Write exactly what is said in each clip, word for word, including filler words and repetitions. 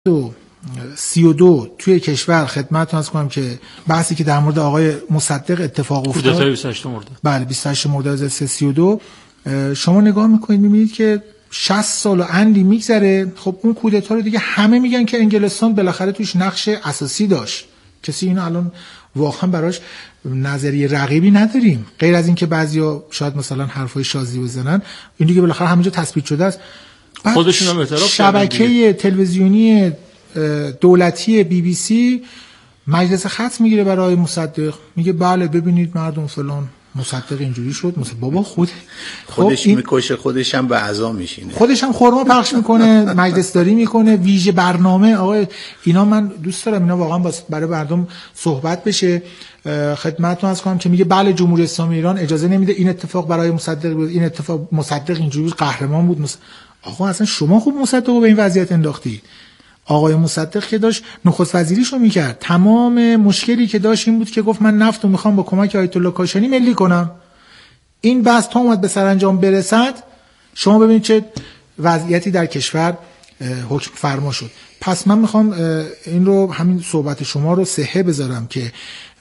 سی و دو توی کشور خدمتتون عرض کنم که بحثی که در مورد آقای مصدق اتفاق افتاد، کودتای بیست و هشت مرداد، بله بیست و هشت مرداد هزار و سیصد و سی و دو، شما نگاه میکنید میبینید که شصت سال و اندی میگذره. خب اون کودتا رو دیگه همه میگن که انگلستان بالاخره توش نقش اساسی داشت، کسی اینو الان واقعا براش نظریه رقیبی نداریم غیر از اینکه بعضیا شاید مثلا حرفای شاذی بزنن، این دیگه بالاخره همینجا تثبیت شده است. خودشون هم اعتراف شبکه تلویزیونی دولتی بی بی سی مجلس ختم میگیره برای مصدق، میگه بله ببینید مردم فلان مصدق اینجوری شد. مثلا بابا خود خودش این... میکشه، خودش هم به اعضا میشینه، خودش هم خرما پخش میکنه، مجلس داری میکنه، ویژه برنامه. آقا اینا من دوست دارم اینا واقعا برای مردم صحبت بشه. خدمتتون عرض کنم که میگه بله جمهوری اسلامی ایران اجازه نمیده این اتفاق برای مصدق بود، این اتفاق مصدق اینجوری قهرمان بود. مص... آقا اصلا شما خوب مصدق رو به این وضعیت انداختی. آقای مصدق که داشت نخست وزیریشو میکرد، تمام مشکلی که داشت این بود که گفت من نفتو میخوام با کمک آیت الله کاشانی ملی کنم. این بحث تا اومد به سرانجام برسد، شما ببینید چه وضعیتی در کشور حکم فرما شد. پس من میخوام این رو همین صحبت شما رو صحه بذارم که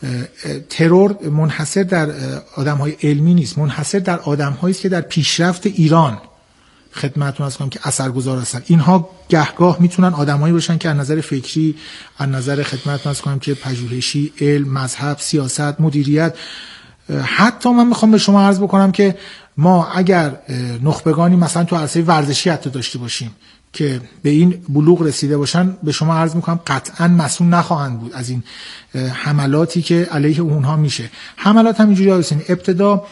ترور منحصر در آدمهای علمی نیست، منحصر در آدمهایی است که در پیشرفت ایران خدمتتون عرض کنم که اثرگذار هستن. اینها گهگاه میتونن آدمایی باشن که از نظر فکری، از نظر خدمتتون عرض کنم که پژوهشی، علم، مذهب، سیاست، مدیریت، حتی من میخوام به شما عرض بکنم که ما اگر نخبگانی مثلا تو عرصه ورزشی حتی داشته باشیم که به این بلوغ رسیده باشن، به شما عرض میکنم قطعا مسئول نخواهند بود از این حملاتی که علیه اونها میشه. حملات هم اینجوری هستن، ابتدا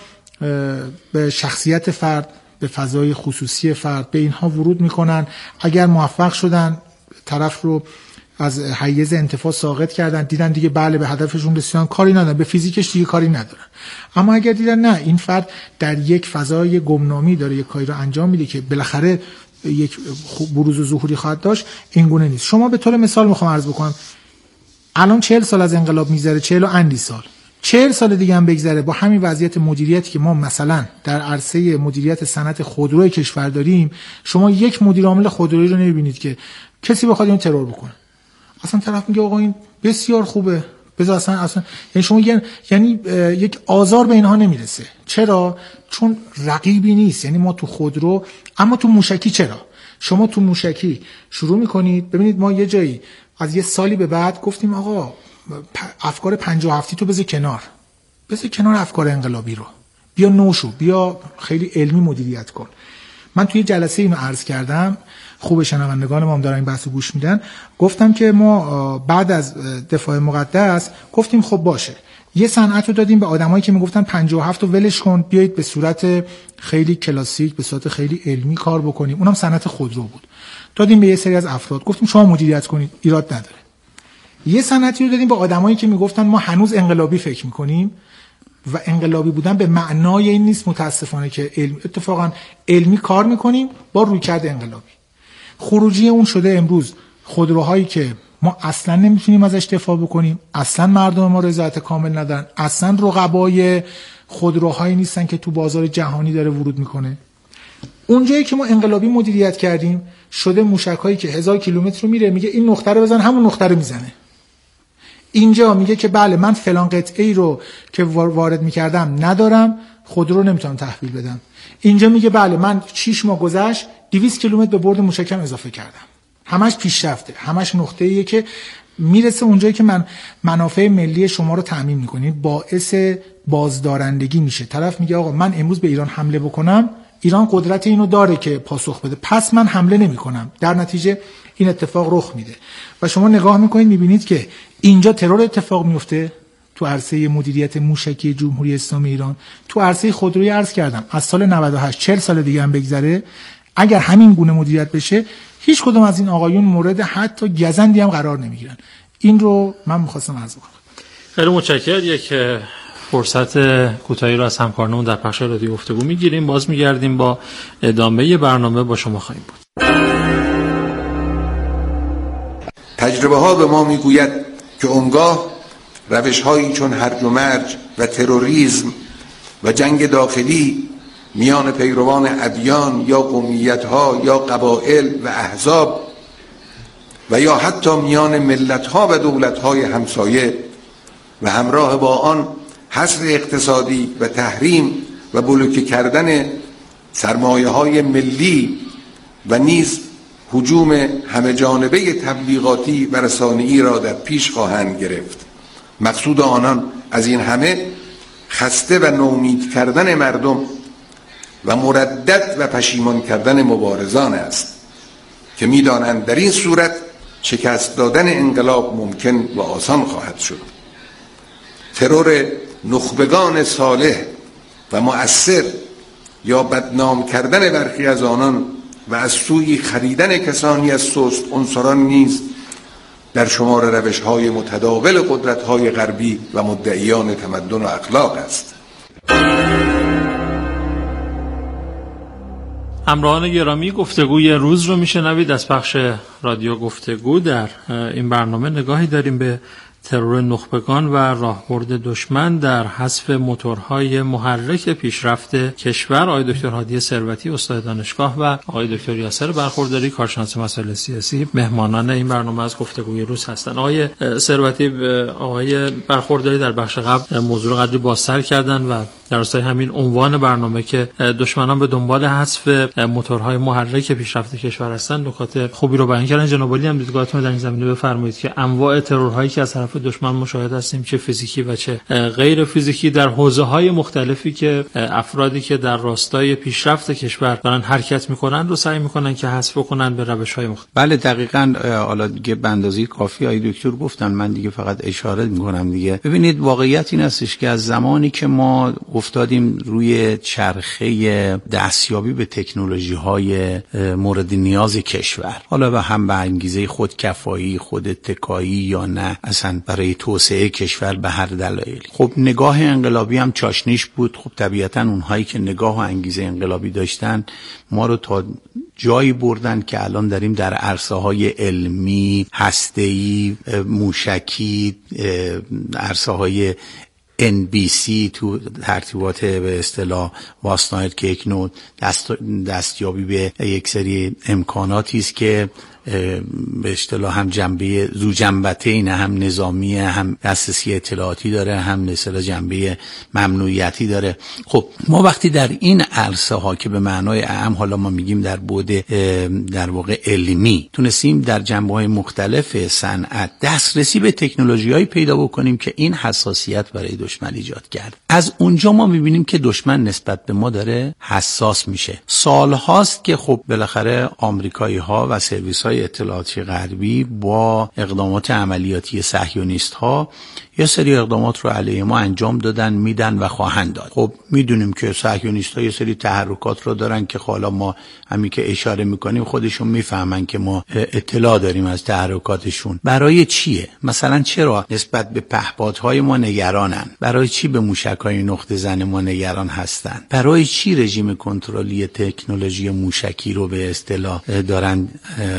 به شخصیت فرد، به فضای خصوصی فرد، به اینها ورود میکنن. اگر موفق شدن طرف رو از حیز انتفاع ساقط کردن، دیدن دیگه بله به هدفشون رسیدن، کاری ندارن، به فیزیکش دیگه کاری ندارن. اما اگر دیدن نه این فرد در یک فضای گمنامی داره یک کاری رو انجام میده که بالاخره یک بروز و ظهوری خواهد داشت، این گونه نیست. شما به طور مثال میخوام عرض بکنم الان چهل سال از انقلاب میگذره، چهل و اندی سال، چهل سال دیگه هم بگذره با همین وضعیت مدیریتی که ما مثلا در عرصه مدیریت صنعت خودروی کشور داریم، شما یک مدیر عامل خودرویی رو نمیبینید که کسی بخواد این ترور بکنه. اصلا طرف میگه آقا این بسیار خوبه، بذار اصلا اصلا یعنی شما یعنی, یعنی یک آزار به اینها نمیرسه. چرا؟ چون رقیبی نیست. یعنی ما تو خودرو، اما تو موشکی چرا؟ شما تو موشکی شروع میکنید. ببینید ما یه جایی از یه سالی به بعد گفتیم آقا افکار پنجاه و هفتی تو بذار کنار، بذار کنار افکار انقلابی رو، بیا نوشو، بیا خیلی علمی مدیریت کن. من توی جلسه اینو عرض کردم، خوب شنوندگان ما هم دارن این بحثو گوش میدن. گفتم که ما بعد از دفاع مقدس گفتیم خب باشه یه صنعت رو دادیم به آدمایی که میگفتن پنجاه و هفت رو ولش کن، بیایید به صورت خیلی کلاسیک، به صورت خیلی علمی کار بکنیم. اونم صنعت خودرو بود. دادیم به یه سری از افراد، گفتیم شما مدیریت کنید، ایراد نداره. یه صنعتی رو دادیم به آدمایی که میگفتن ما هنوز انقلابی فکر میکنیم و انقلابی بودن به معنای این نیست متاسفانه که علم، اتفاقا علمی کار میکنیم با رویکرد انقلابی. خروجی اون شده امروز خودروهایی که ما اصلا نمیتونیم ازش دفاع بکنیم، اصلا مردم ما رضایت کامل ندارن، اصلا رقبای خودروهایی نیستن که تو بازار جهانی داره ورود میکنه. اونجایی که ما انقلابی مدیریت کردیم شده موشکایی که هزار کیلومتر رو میره، میگه این نقطه رو بزن، همون نقطه رو میزنه. اینجا میگه که بله من فلان قطعه‌ای رو که وارد میکردم ندارم، خودرو نمیتونم تحویل بدم. اینجا میگه بله من شش ماه گذشت دویست کیلومتر به برد موشکم اضافه کردم. همش پیشرفته، همش نقطه‌ایه که میرسه اونجایی که من منافع ملی شما رو تامین میکنید، باعث بازدارندگی میشه. طرف میگه آقا من امروز به ایران حمله بکنم، ایران قدرت اینو داره که پاسخ بده، پس من حمله نمیکنم. در نتیجه این اتفاق رخ میده و شما نگاه میکنید میبینید که اینجا ترور اتفاق میفته تو عرصه مدیریت موشکی جمهوری اسلامی ایران. تو عرصه خودرویی عرض کردم از سال نود و هشت چهل سال دیگه هم بگذره، اگر همین گونه مدیریت بشه هیچ کدوم از این آقایون مورد حتی گزندی هم قرار نمیگیرن. این رو من می‌خواستم عرض کنم. خیلی متشکرم. یک فرصت کوتاهی رو از همکارانمون در بخش رادیو گفتگو میگیریم، باز میگردیم با ادامه برنامه با شما خواهیم بود. تجربه ها به ما میگوید که اونگاه روش هایی چون هرج و مرج و تروریسم و جنگ داخلی میان پیروان ادیان یا قومیت ها یا قبایل و احزاب و یا حتی میان ملت‌ها و دولت‌های همسایه و همراه با آن حصر اقتصادی و تحریم و بلوکه کردن سرمایه‌های ملی و نیز هجوم همه جانبه تبلیغاتی و رسانه‌ای را در پیش خواهند گرفت. مقصود آنان از این همه خسته و نومید کردن مردم و مردد و پشیمان کردن مبارزان است که می‌دانند در این صورت شکست دادن انقلاب ممکن و آسان خواهد شد. ترور نخبگان صالح و مؤثر یا بدنام کردن برخی از آنان و از سوی خریدن کسانی از سست عنصران نیز در شمار روش‌های متداول قدرت‌های غربی و مدعیان تمدن و اخلاق است. همراهان گرامی، گفتگوی روز رو میشنوید از بخش رادیو گفتگو. در این برنامه نگاهی داریم به ترور نخبگان و راهبرد دشمن در حذف موتورهای محرک پیشرفت کشور. آقای دکتر هادی ثروتی، استاد دانشگاه، و آقای دکتر یاسر برخورداری، کارشناس مسائل سیاسی، مهمانان این برنامه از گفتگوی روز هستند. آقای ثروتی، آقای برخورداری در بخش قبل موضوع رو قدری بازتر کردن و در راستای همین عنوان برنامه که دشمنان به دنبال حذف موتورهای محرک پیشرفت کشور هستند، نکات خوبی رو بیان کردن. جناب عالی هم دیدگاهتون در این زمینه بفرمایید که انواع ترورهایی که از طرف دشمن مشاهده هستیم، چه فیزیکی و چه غیر فیزیکی، در حوزه‌های مختلفی که افرادی که در راستای پیشرفت کشور دارن حرکت میکنن رو سعی میکنن که حذف کنن به روش‌های مختلف. بله دقیقاً. حالا دیگه به اندازه کافی آقای دکتر گفتن، من دیگه فقط اشاره میکنم دیگه. ببینید، واقعیت این هستش که از زمانی که ما افتادیم روی چرخه دستیابی به تکنولوژی‌های مورد نیاز کشور، حالا به هم به انگیزه خودکفایی، خود اتکایی یا نه اصلا برای توسعه کشور به هر دلایلی، خب نگاه انقلابی هم چاشنیش بود. خب طبیعتاً اونهایی که نگاه و انگیزه انقلابی داشتن ما رو تا جایی بردن که الان داریم در عرصه‌های علمی، هسته‌ای، موشکی، عرصه‌های ان بی سی تو ترتیبات به اصطلاح واسنایت که یک نوع دست دستیابی به یک سری امکاناتی است که به اصطلاح هم جنبه زو جنبتین، هم نظامی، هم دسترسی اطلاعاتی داره، هم مثلا جنبه ممنوعیتی داره. خب ما وقتی در این عرصه ها که به معنای اعم حالا ما میگیم در بعد در واقع علمی تونستیم در جنبه های مختلف صنعت دسترسی به تکنولوژی‌هایی پیدا بکنیم که این حساسیت برای دشمن ایجاد کرد، از اونجا ما میبینیم که دشمن نسبت به ما داره حساس میشه. سال هاست که خب بالاخره آمریکایی ها و سرویس های اطلاعاتی غربی با اقدامات عملیاتی صهیونیست ها یه سری اقدامات رو علیه ما انجام دادن، میدن و خواهند داد. خب میدونیم که صهیونیست ها یه سری تحرکات رو دارن که حالا ما همین که اشاره میکنیم خودشون میفهمن که ما اطلاع داریم از تحرکاتشون. برای چیه؟ مثلا چرا نسبت به پهپادهای ما نگرانن؟ برای چی به موشک‌های نقطه زن ما نگران هستن؟ برای چی رژیم کنترلی تکنولوژی موشکی رو به اصطلاح دارن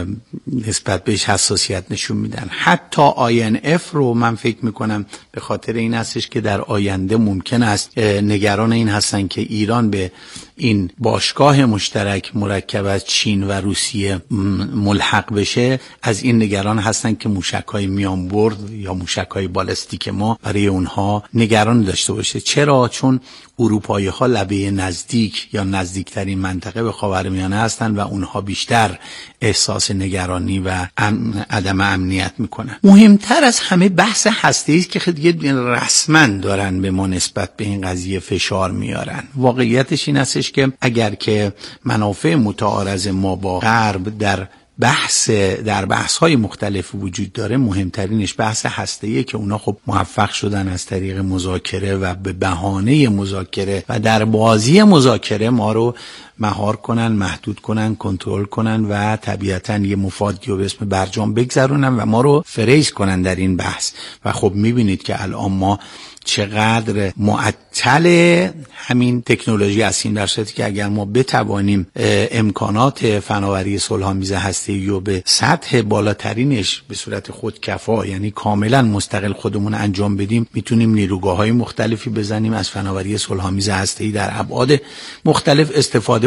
نسبت بهش حساسیت نشون میدن؟ حتی آی ان اف رو من فکر میکنم به خاطر این هستش که در آینده ممکن است نگران این هستن که ایران به این باشگاه مشترک مرکب از چین و روسیه ملحق بشه. از این نگران هستن که موشک‌های میانبرد یا موشک‌های بالستیک ما برای اونها نگران داشته باشه. چرا؟ چون اروپایی‌ها لبه نزدیک یا نزدیکترین منطقه به خاورمیانه هستن و اونها بیشتر احساس نگرانی و ام عدم امنیت میکنن. مهمتر از همه بحث هسته‌ای است که دیگه رسما دارن به ما نسبت به این قضیه فشار میارن. واقعیتش این هستش که اگر که منافع متعارض ما با غرب در بحث در بحث‌های مختلف وجود داره، مهمترینش بحث هسته‌ایه که اونا خب موفق شدن از طریق مذاکره و به بهانه مذاکره و در بازی مذاکره ما رو مهار کنن، محدود کنن، کنترل کنن و طبیعتاً یه مفادی رو به اسم برجام بگذرونن و ما رو فریز کنن در این بحث. و خب میبینید که الان ما چقدر معطل همین تکنولوژی هستیم، در صورتی که اگر ما بتوانیم امکانات فناوری صلح‌آمیز هسته‌ای رو به سطح بالاترینش به صورت خودکفا، یعنی کاملا مستقل خودمون انجام بدیم، میتونیم نیروگاه‌های مختلفی بزنیم، از فناوری صلح‌آمیز هسته‌ای در ابعاد مختلف استفاده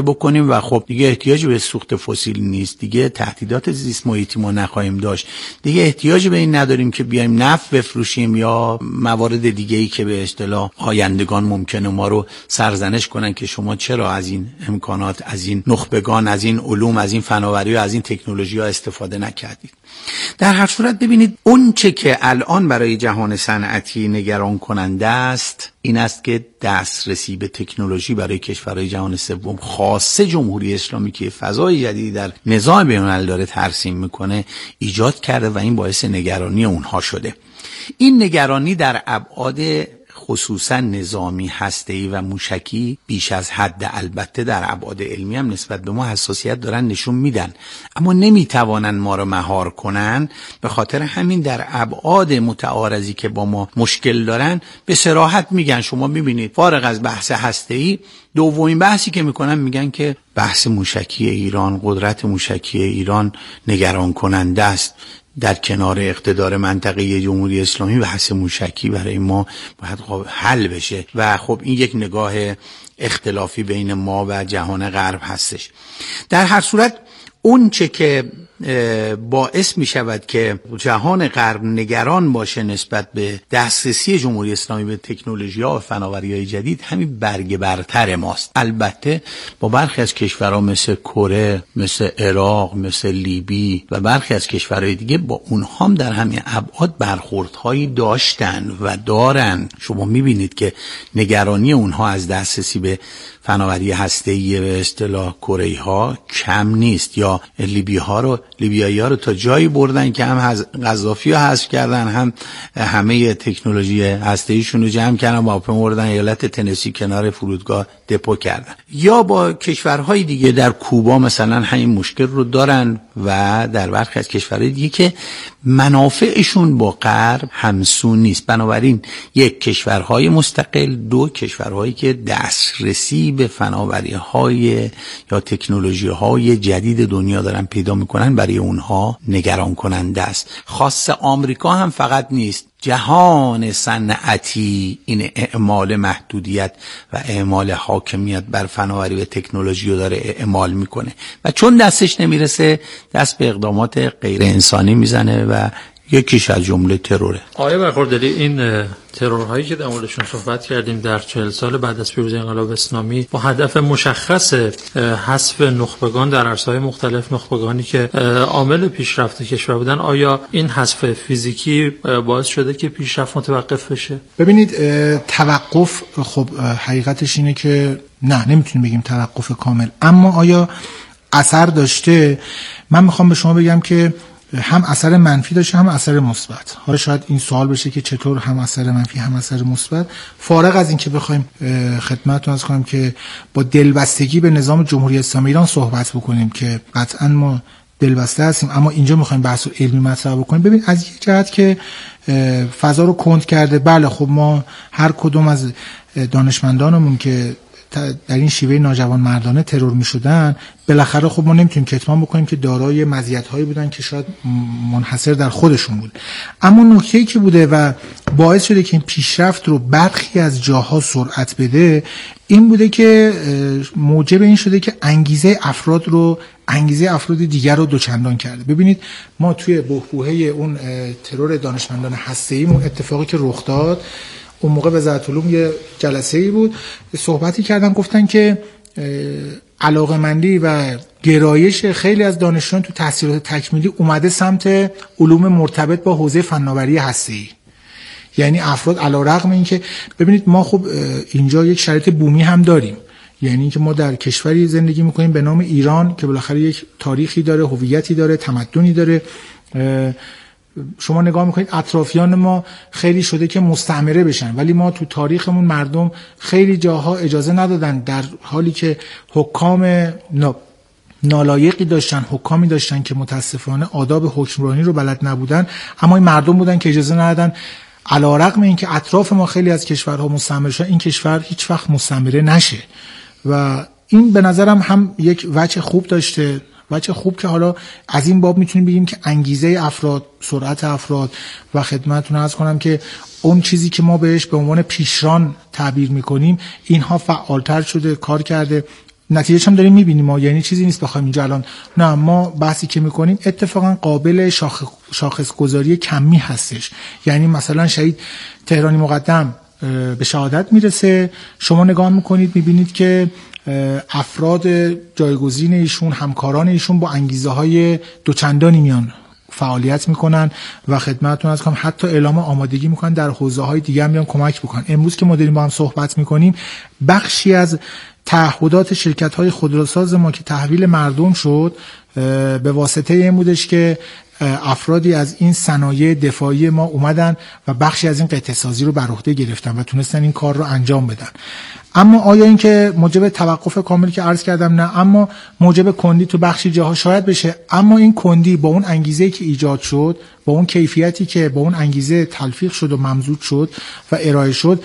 استفاده بکنیم و خب دیگه احتیاجی به سوخت فسیل نیست، دیگه تهدیدات زیست محیطی ما نخواهیم داشت، دیگه احتیاجی به این نداریم که بیایم نفت بفروشیم یا موارد دیگه‌ای که به اصطلاح آیندگان ممکنه ما رو سرزنش کنن که شما چرا از این امکانات، از این نخبگان، از این علوم، از این فناوری و از این تکنولوژی‌ها استفاده نکردید. در هر صورت ببینید اون چه که الان برای جهان صنعتی نگران کننده است این است که دسترسی به تکنولوژی برای کشورهای جهان سوم خاصه جمهوری اسلامی که فضای جدیدی در نظام بین‌المللی داره ترسیم میکنه ایجاد کرده و این باعث نگرانی اونها شده. این نگرانی در ابعاد خصوصا نظامی، هسته‌ای و موشکی بیش از حد، البته در ابعاد علمی هم نسبت به ما حساسیت دارن نشون میدن، اما نمیتوانن ما رو مهار کنن. به خاطر همین در ابعاد متعارضی که با ما مشکل دارن به صراحت میگن، شما میبینید فارغ از بحث هسته‌ای دومین بحثی که میکنن میگن که بحث موشکی ایران، قدرت موشکی ایران نگران کننده است. در کنار اقتدار منطقه جمهوری اسلامی بحث موشکی برای ما باید حل بشه و خب این یک نگاه اختلافی بین ما و جهان غرب هستش. در هر صورت اون چه که باعث می شود که جهان غرب نگران باشه نسبت به دسترسی جمهوری اسلامی به تکنولوژی ها و فناوری های جدید همین برگ برتر ماست. البته با برخی از کشورها مثل کره، مثل عراق، مثل لیبی و برخی از کشورهای دیگه با اونها هم در همین ابعاد برخوردهایی داشتن و دارن. شما می بینید که نگرانی اونها از دسترسی به فناوری هسته‌ای به اصطلاح کره ها کم نیست، یا لیبی ها رو لیبیایی ها رو تا جایی بردن که هم قذافی رو حذف کردن، هم همه تکنولوژی هسته‌ایشون رو جمع کردن و واپس بردن ایالت تنسی کنار فرودگاه دپو کردن. یا با کشورهای دیگه در کوبا مثلا همین مشکل رو دارن و در برخی از کشورهای دیگه که منافعشون با غرب همسو نیست. بنابراین یک کشورهای مستقل، دو کشورهایی که دسترسی به فناوری‌های یا تکنولوژی‌های جدید دنیا دارن پیدا میکنن برای اونها نگران کننده است. خاص آمریکا هم فقط نیست، جهان صنعتی این اعمال محدودیت و اعمال حاکمیت بر فناوری و تکنولوژی رو داره اعمال میکنه و چون دستش نمیرسه دست به اقدامات غیر انسانی میزنه و یکیش از جمله تروره. آیا برخورداری این ترورهایی که در موردشون صحبت کردیم در چهل سال بعد از پیروزی انقلاب اسلامی با هدف مشخص حذف نخبگان در عرصه‌های مختلف، نخبگانی که عامل پیشرفت کشور بودن، آیا این حذف فیزیکی باعث شده که پیشرفت متوقف بشه؟ ببینید توقف خب حقیقتش اینه که نه، نمیتونیم بگیم توقف کامل، اما آیا اثر داشته؟ من میخوام به شما بگم که هم اثر منفی داشته هم اثر مثبت. حالا شاید این سوال بشه که چطور هم اثر منفی هم اثر مثبت. فارغ از این که بخوایم خدمتتون عرض کنم که با دلبستگی به نظام جمهوری اسلامی ایران صحبت بکنیم که قطعا ما دلبسته هستیم، اما اینجا میخوایم بحث علمی مطرح بکنیم. ببین از یک جهت که فضا رو کند کرده، بله خب ما هر کدوم از دانشمندانمون که در این شیوه ناجوان مردانه ترور می شدن بالاخره خب ما نمیتونیم کتمان بکنیم که دارای مزیت‌هایی بودن که شاید منحصر در خودشون بود. اما نکته‌ای که بوده و باعث شده که این پیشرفت رو برخی از جاها سرعت بده این بوده که موجب این شده که انگیزه افراد رو انگیزه افراد دیگر رو دوچندان کرده. ببینید ما توی بحبوحه اون ترور دانشمندان هسته‌ایمون اتفاقی که رخ داد، اون موقع وزارت علوم یه جلسه‌ای بود، صحبتی کردن، گفتن که علاقه‌مندی و گرایش خیلی از دانشجویان تو تحصیلات تکمیلی اومده سمت علوم مرتبط با حوزه فناوری هسته‌ای. یعنی افراد علیرغم این که ببینید ما خب اینجا یک شرایط بومی هم داریم، یعنی که ما در کشوری زندگی میکنیم به نام ایران که بالاخره یک تاریخی داره، هویتی داره، تمدنی داره. شما نگاه میکنید اطرافیان ما خیلی شده که مستعمره بشن، ولی ما تو تاریخمون مردم خیلی جاها اجازه ندادن، در حالی که حکام نالایقی داشتن، حکامی داشتن که متاسفانه آداب حکمرانی رو بلد نبودن، اما این مردم بودن که اجازه ندادن. علیرغم این که اطراف ما خیلی از کشورها مستعمره شدن، این کشور هیچ وقت مستعمره نشه و این به نظرم هم یک وجه خوب داشته. بچه خوب که حالا از این باب میتونیم بگیم که انگیزه افراد، سرعت افراد و خدمتتون عرض کنم که اون چیزی که ما بهش به عنوان پیشران تعبیر میکنیم اینها فعالتر شده، کار کرده. نتیجهش هم داریم میبینیم ما، یعنی چیزی نیست بخوایم اینجا الان نه ما بحثی که میکنیم اتفاقا قابل شاخ... شاخص گذاری کمی هستش. یعنی مثلا شهید تهرانی مقدم به شهادت میرسه، شما نگاه میکنید میبینید که افراد جایگزین ایشون، همکاران ایشون با انگیزه های دوچندانی میان فعالیت میکنن و خدمتتون از کنم حتی اعلام آمادگی میکنن در حوزه های دیگه هم بیان کمک بکنن. امروز که ما داریم با هم صحبت میکنیم بخشی از تعهدات شرکت های خودروساز ما که تحویل مردم شد به واسطه این بودش که افرادی از این صنایع دفاعی ما اومدن و بخشی از این قطعه سازی رو بر عهده گرفتن و تونستن این کار رو انجام بدن. اما آیا این که موجب توقف کاملی که عرض کردم؟ نه، اما موجب کندی تو بخشی جاها شاید بشه، اما این کندی با اون انگیزه‌ای که ایجاد شد، با اون کیفیتی که با اون انگیزه تلفیق شد و ممزوج شد و ارائه شد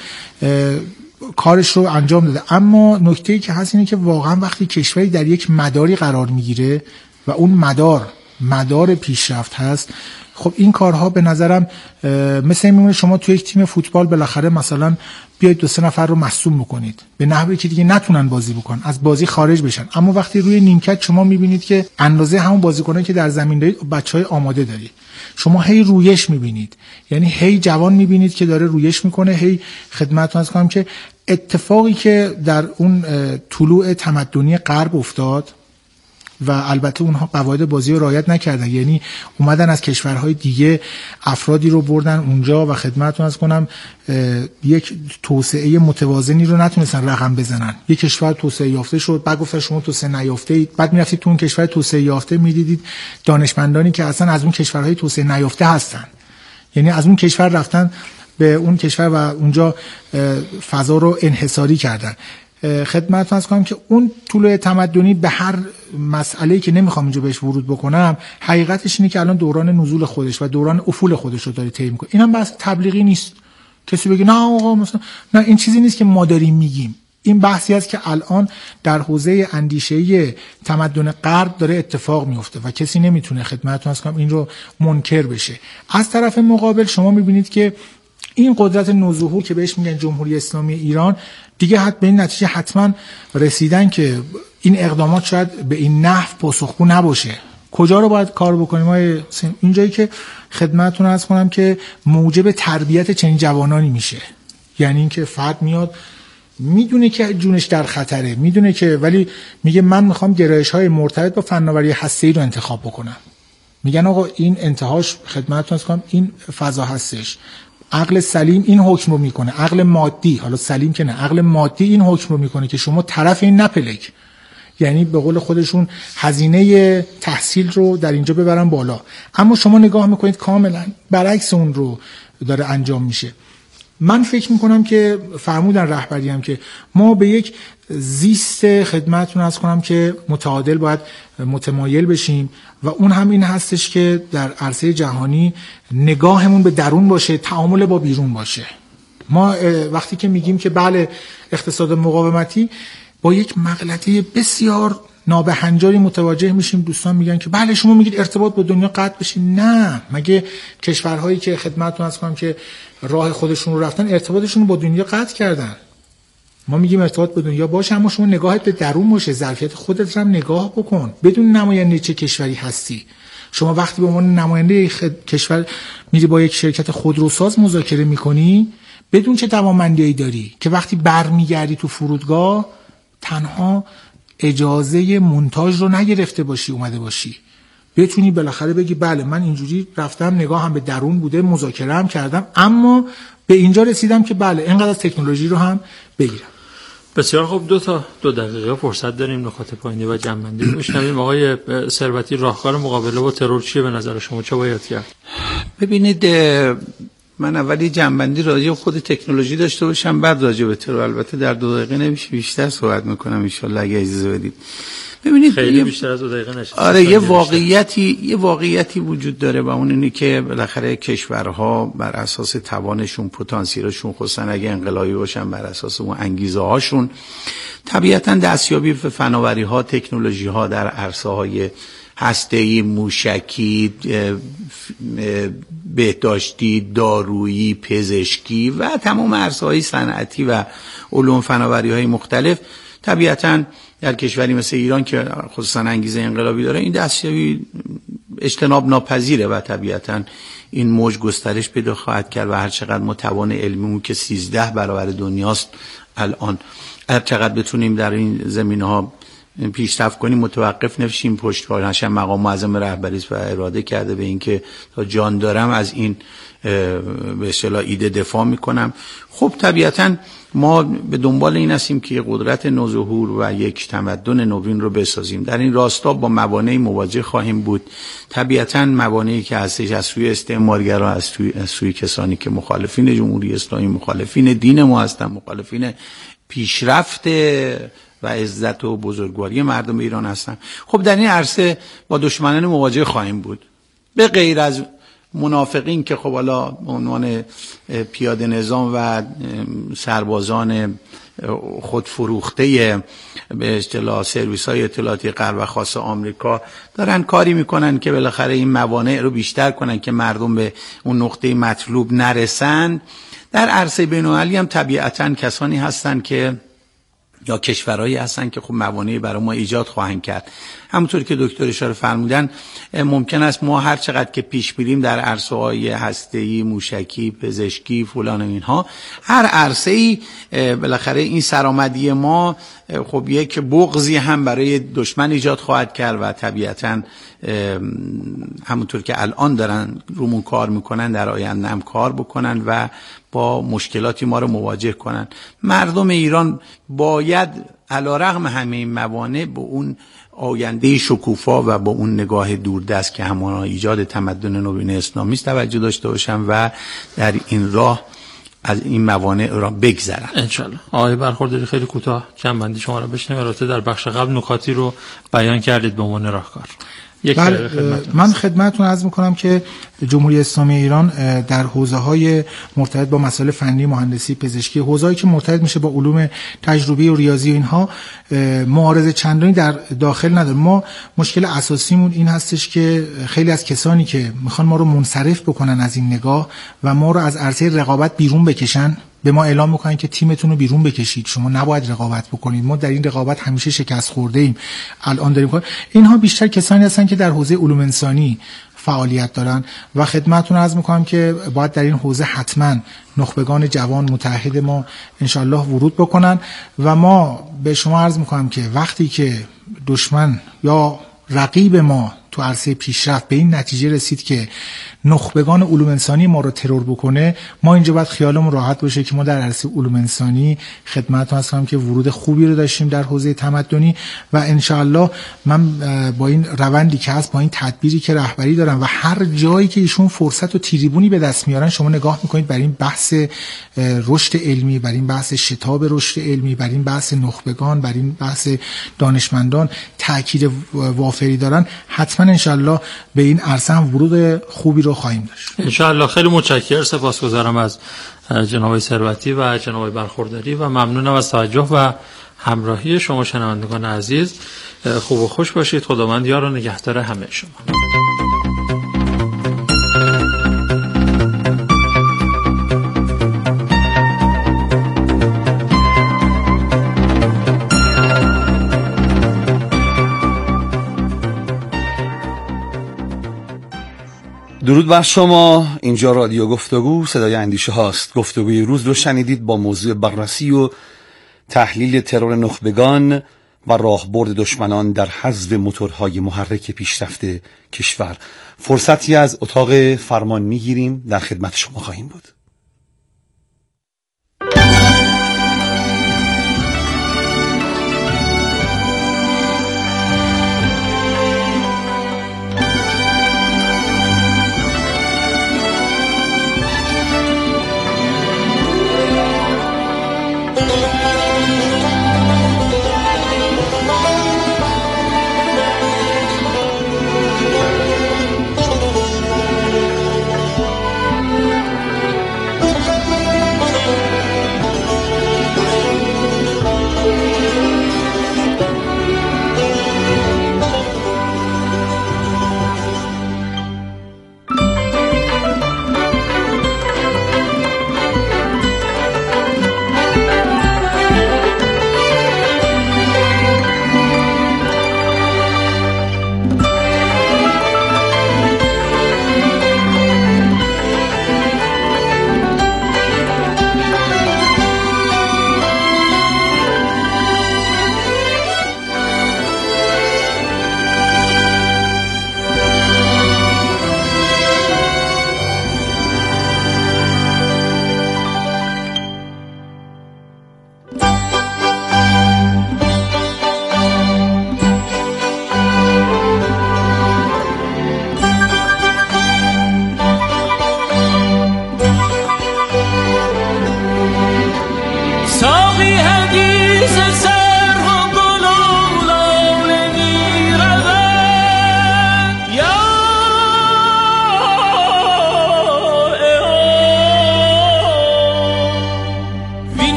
کارش رو انجام داده. اما نکته‌ای که هست اینه که واقعا وقتی کشوری در یک مداری قرار میگیره و اون مدار مدار پیشرفت هست، خب این کارها به نظرم مثل میمونه شما توی یک تیم فوتبال بالاخره مثلا بیاید دو سه نفر رو مصدوم بکنید به نحوی که دیگه نتونن بازی بکنن، از بازی خارج بشن، اما وقتی روی نیمکت شما میبینید که اندازه همون بازیکنایی که در زمین دارید بچهای آماده دارید، شما هی رویش میبینید، یعنی هی جوان میبینید که داره رویش میکنه. هی خدمتتون عرض کنم که اتفاقی که در اون طلوع تمدنی غرب افتاد و البته اونها قواعد بازی رو رعایت نکردن، یعنی اومدن از کشورهای دیگه افرادی رو بردن اونجا و خدمتتون عرض کنم یک توسعه متوازنی رو نتونستن رقم بزنن. یک کشور توسعه یافته شد، بعد گفتن شما توسعه نیافته اید، بعد میرفتید تو اون کشور توسعه یافته میدیدید دانشمندانی که اصلا از اون کشورهای توسعه نیافته هستن، یعنی از اون کشور رفتن به اون کشور و اونجا فضا رو انحصاری کردن. خدمتتون عرض کنم که اون طول تمدنی به هر مسئله‌ای که نمیخوام اینجا بهش ورود بکنم، حقیقتش اینه که الان دوران نزول خودش و دوران افول خودش رو داره طی میکنه. اینم بحث تبلیغی نیست، کسی بگه نه آقا مثلا نه، این چیزی نیست که ما داریم میگیم، این بحثی است که الان در حوزه اندیشه‌ای تمدن غرب داره اتفاق میفته و کسی نمیتونه خدمتتون عرض کنم این رو منکر بشه. از طرف مقابل شما میبینید که این قدرت نوظهور که بهش میگن جمهوری اسلامی ایران دیگه حتی به این نتیجه حتما رسیدن که این اقدامات شاید به این نحو پاسخگو نباشه. کجا رو باید کار بکنیم؟ اینجایی که خدمتتون عرض کنم که موجب تربیت چنین جوانانی میشه، یعنی اینکه فرد میاد میدونه که جونش در خطره، میدونه که ولی میگه من میخوام گرایش‌های مرتبط با فناوری هسته‌ای رو انتخاب بکنم. میگن آقا این انتهاش خدمتتون عرض کنم این فضا هستش، عقل سلیم این حکم رو میکنه، عقل مادی، حالا سلیم که نه، عقل مادی این حکم رو میکنه که شما طرف این نپلک، یعنی به قول خودشون هزینه تحصیل رو در اینجا ببرن بالا، اما شما نگاه میکنید کاملا برعکس اون رو داره انجام میشه. من فکر میکنم که فرمودن رهبری هم که ما به یک زیست خدمتتون عرض کنم که متعادل باید متمایل بشیم و اون هم این هستش که در عرصه جهانی نگاهمون به درون باشه، تعامل با بیرون باشه. ما وقتی که میگیم که بله اقتصاد مقاومتی، با یک مغلطه بسیار نابهنجاری متوجه میشیم. دوستان میگن که بله شما میگید ارتباط با دنیا قطع بشه. نه، مگه کشورهایی که خدمتتون عرض کنم که راه خودشون رو رفتن ارتباطشون رو با دنیا قطع کردن؟ ما میگیم ارتباط با دنیا باشه، اما شما نگاهت به درون باشه، ظرفیت خودت رو هم نگاه بکن، بدون نماینده چه کشوری هستی. شما وقتی به عنوان نماینده خد... کشور میری با یک شرکت خودروساز مذاکره میکنی، بدون چه توانمندی‌ای داری که وقتی برمیگردی تو فرودگاه تنها اجازه مونتاژ رو نگرفته باشی اومده باشی، بتونی بالاخره بگی بله من اینجوری رفتم، نگاهم به درون بوده، مذاکره هم کردم، اما به اینجا رسیدم که بله اینقدر از تکنولوژی رو هم بگیرم. بسیار خوب، دو تا دو دقیقه فرصت داریم نکات پایانی و جنبندی میشنویم. آقای ثروتی، راهکار مقابله با ترور چیه به نظر شما؟ چه باید کرد؟ ببینید من اولی جنبندی راجع به خود تکنولوژی داشته باشم، بعد راجع به ترور. البته در دو دقیقه نمیشه، بیشتر صحبت میکنم ان شاء الله اگه اجازه بدید. ببینید خیلی بیشتر از دو دقیقه نشه. آره یه واقعیتی یه واقعیتی وجود داره و اون اینه که بالاخره کشورها بر اساس توانشون، پتانسیلشون، خصوصا اگه انقلابی باشن بر اساس اون انگیزه هاشون، طبیعتاً دستیابی به فناوری ها، تکنولوژی ها در عرصه های هسته‌ای، موشکی، بهداشتی، دارویی، پزشکی و تمام عرصه‌های صنعتی و علوم فناوری‌های مختلف طبیعتاً در کشوری مثل ایران که خصوصا انگیزه انقلابی داره این دستیابی اجتناب ناپذیره و طبیعتاً این موج گسترش پیدا خواهد کرد و هر چقدر ما توان علمیمون که سیزده برابر دنیاست الان، هر چقدر بتونیم در این زمینه‌ها پیشرفت کنیم متوقف نشیم. پشتکار نشیم. مقام معظم رهبری و اراده کرده به این که تا جان دارم از این به اصطلاح ایده دفاع میکنم. خب طبیعتاً ما به دنبال این هستیم که قدرت نوظهور و یک تمدن نوین رو بسازیم. در این راستا با موانعی مواجه خواهیم بود. طبیعتاً موانعی که هستش از سوی استعمارگرا، از سوی از سوی کسانی که مخالفین جمهوری اسلامی، مخالفین دین ما هستن، مخالفین پیشرفت و عزت و بزرگواری مردم ایران هستن. خب در این عرصه با دشمنان مواجه خواهیم بود، به غیر از منافقین که خب حالا به عنوان پیاده نظام و سربازان خودفروخته به اصطلاح سرویس‌های اطلاعاتی غرب و خاص آمریکا دارن کاری میکنن که بالاخره این موانع رو بیشتر کنن که مردم به اون نقطه مطلوب نرسن. در عرصه بین‌المللی هم طبیعتاً کسانی هستن که یا کشورهایی هستن که خب موانعی برای ما ایجاد خواهند کرد. همونطور که دکتر اشاره فرمودن ممکن است ما هر چقدر که پیش بریم در عرصه‌های هسته‌ای، موشکی، پزشکی، فلان و اینها، هر عرصه‌ای بالاخره این سرآمدی ما خب یک بغضی هم برای دشمن ایجاد خواهد کرد و طبیعتاً همونطور که الان دارن رومون کار میکنن در آینده هم کار بکنن و با مشکلاتی ما رو مواجه کنن. مردم ایران باید علیرغم همه این موانع به اون آینده شکوفا و با اون نگاه دوردست که همانا ایجاد تمدن نوین اسلامی است توجه داشته باشن و در این راه از این موانع را بگذرن انشالله. آقای برخورداری خیلی کوتاه جنبندی شما را بشنویم. البته در بخش قبل نکاتی رو بیان کردید به عنوان راهکار. بله، من خدمتتون عرض میکنم که جمهوری اسلامی ایران در حوزه‌های مرتبط با مسائل فنی، مهندسی، پزشکی، حوزه‌ای که مرتبط میشه با علوم تجربی و ریاضی و اینها معارضه چندانی در داخل نداره. ما مشکل اساسیمون این هستش که خیلی از کسانی که میخوان ما رو منصرف بکنن از این نگاه و ما رو از عرصه رقابت بیرون بکشن، به ما اعلام میکنن که تیمتون رو بیرون بکشید، شما نباید رقابت بکنید، ما در این رقابت همیشه شکست خورده ایم، الان داریم کار. اینها بیشتر کسانی هستن که در حوزه علوم انسانی فعالیت دارن و خدمتتون عرض میکنم که باید در این حوزه حتما نخبگان جوان متحد ما انشالله ورود بکنن و ما به شما عرض میکنم که وقتی که دشمن یا رقیب ما تو عرصه پیشرفت به این نتیجه رسید که نخبگان علوم انسانی ما رو ترور بکنه، ما اینجا باید خیالمون راحت باشه که ما در عرصه علوم انسانی خدمتتون هستم که ورود خوبی رو داشتیم در حوزه تمدنی و انشاءالله من با این روندی که هست، با این تدبیری که رهبری دارم و هر جایی که ایشون فرصت و تریبونی به دست میارن، شما نگاه میکنید بر این بحث رشد علمی، بر این بحث شتاب رشد علمی، بر این بحث نخبگان، بر این بحث دانشمندان تاکید وافری دارن، حتما انشاءالله به این عرصه هم ورود خوبی رو خواهیم داشت انشاءالله. خیلی متشکرم، سپاسگزارم از جناب ثروتی و جناب برخورداری و ممنونم از توجه و همراهی شما شنوندگان عزیز. خوب و خوش باشید. خداوند یار و نگهدار همه شما. درود بر شما. اینجا رادیو گفتگو، صدای اندیشه هاست. گفتگوی روز رو شنیدید با موضوع بررسی و تحلیل ترور نخبگان و راهبرد دشمنان در حذف موتورهای محرک پیشرفت کشور. فرصتی از اتاق فرمان میگیریم، در خدمت شما خواهیم بود.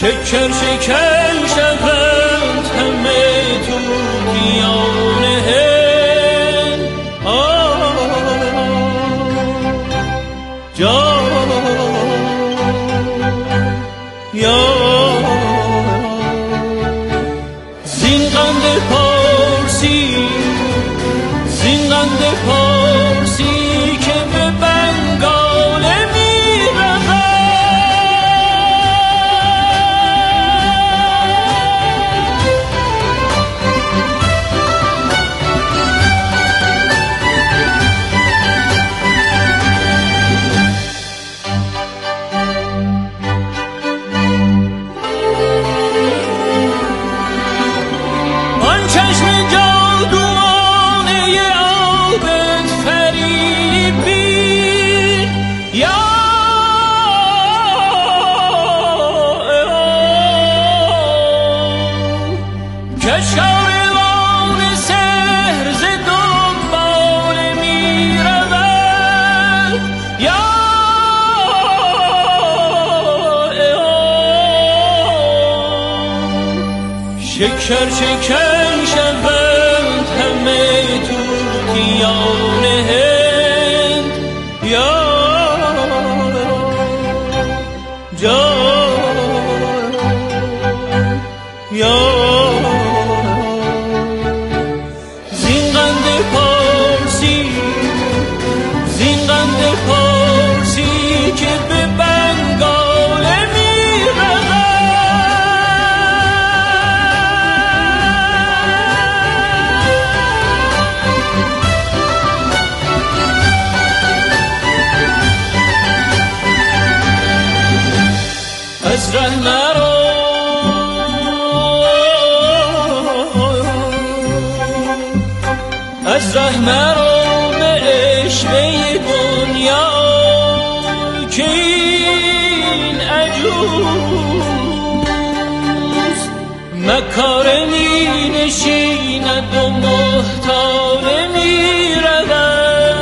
شکر شکر شوند همه طوطیان هند جان یا زین قند پارسی زین قند پارسی که به بنگال می رود شکر شکر شوند همه طوطیان هند یا جان یا زین قند پارسی زین قند پارسی که به بنگال می رود از ره مرا از ره مرا به عشقه دنیا که این عجوز مکاره می نشیند و محتاله می رود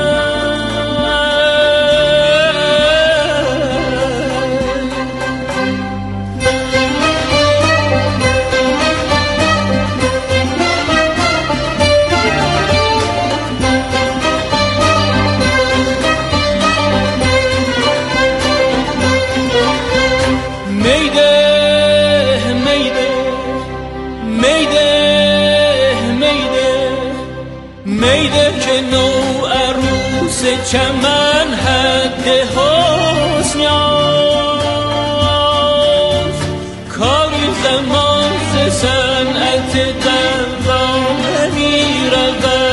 چمن حد حسن یافت کاری زمان ز صنعت دندان می رود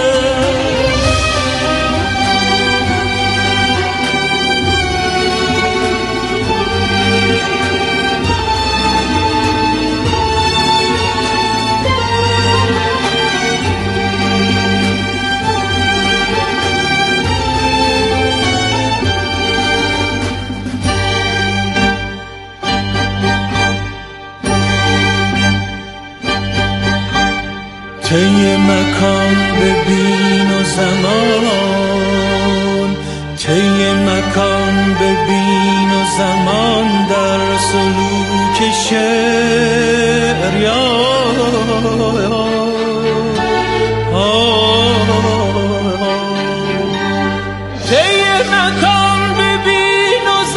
طی مکان ببین و زمان طی مکان ببین و زمان در سلوک شعر یا